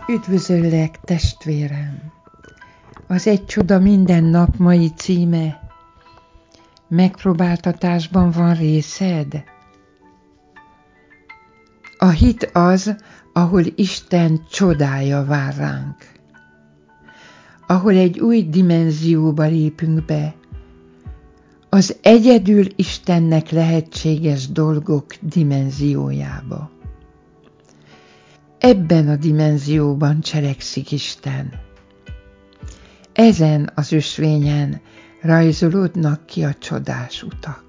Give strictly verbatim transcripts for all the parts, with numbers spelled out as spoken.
Üdvözöllek, testvérem! Az Egy csoda minden nap mai címe: megpróbáltatásban van részed? A hit az, ahol Isten csodája vár ránk. Ahol egy új dimenzióba lépünk be, az egyedül Istennek lehetséges dolgok dimenziójába. Ebben a dimenzióban cselekszik Isten. Ezen az ösvényen rajzolódnak ki a csodás utak.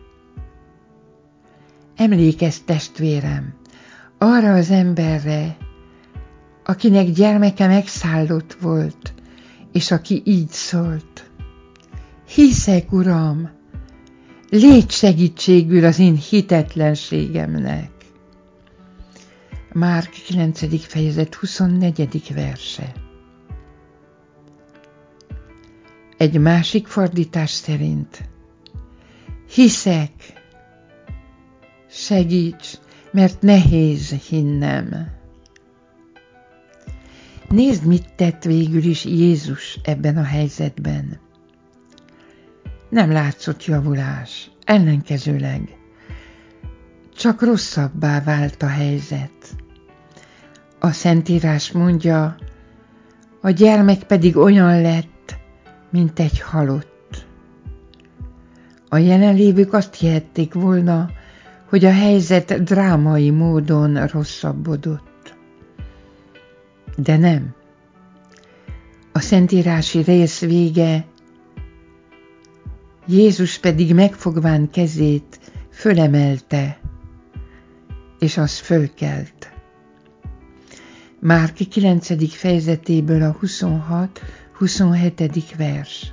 Emlékezz, testvérem, arra az emberre, akinek gyermeke megszállott volt, és aki így szólt: hiszek, Uram, légy segítségül az én hitetlenségemnek. Márk kilencedik fejezet huszonnegyedik verse. Egy másik fordítás szerint: hiszek, segíts, mert nehéz hinnem. Nézd, mit tett végül is Jézus ebben a helyzetben. Nem látszott javulás, ellenkezőleg csak rosszabbá vált a helyzet. A Szentírás mondja, a gyermek pedig olyan lett, mint egy halott. A jelenlévők azt hihették volna, hogy a helyzet drámai módon rosszabbodott. De nem. A szentírási rész vége: Jézus pedig megfogván kezét fölemelte, és az fölkelt. Márk kilencedik fejezetéből a huszonhat-huszonhetedik vers.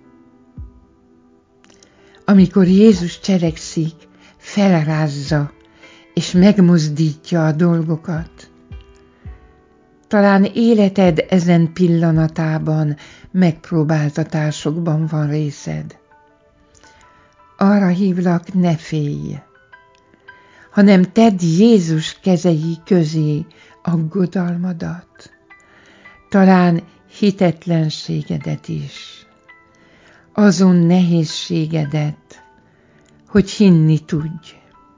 Amikor Jézus cselekszik, felrázza és megmozdítja a dolgokat. Talán életed ezen pillanatában megpróbáltatásokban van részed. Arra hívlak, ne félj, hanem tedd Jézus kezei közé aggodalmadat, talán hitetlenségedet is, azon nehézségedet, hogy hinni tudj.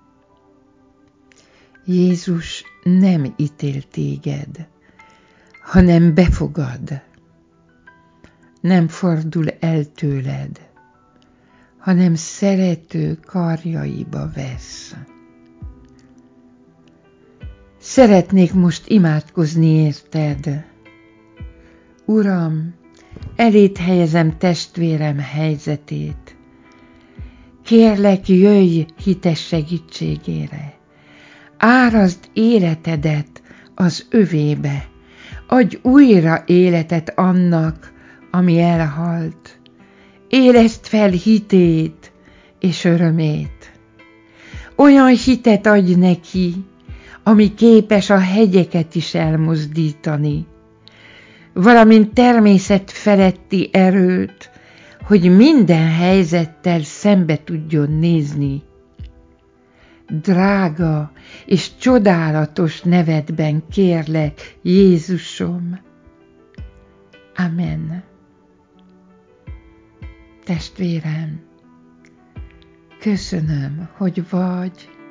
Jézus nem ítél téged, hanem befogad, nem fordul el tőled, hanem szerető karjaiba vesz. Szeretnék most imádkozni érted. Uram, eléd helyezem testvérem helyzetét. Kérlek, jöjj hites segítségére. Árazd életedet az övébe. Adj újra életet annak, ami elhalt. Éleszd fel hitét és örömét. Olyan hitet adj neki, ami képes a hegyeket is elmozdítani, valamint természet feletti erőt, hogy minden helyzettel szembe tudjon nézni. Drága és csodálatos nevedben kérlek, Jézusom. Amen. Testvérem, köszönöm, hogy vagy.